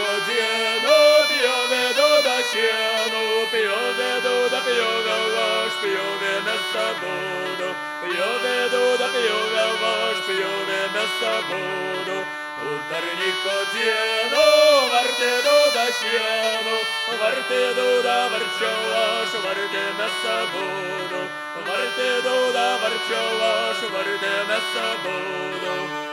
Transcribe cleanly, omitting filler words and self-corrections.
dieną pjovė duoda šieno, pjovė duoda pjovė aš, pjovė mes abudu, pjovė duoda pjovė aš, pjovė mes abudu. Utarniko dieną vartė duoda šieno, vartė duoda varčiau aš, vartė mes abudu, vartė duoda varčiau aš, vartė mes abudu.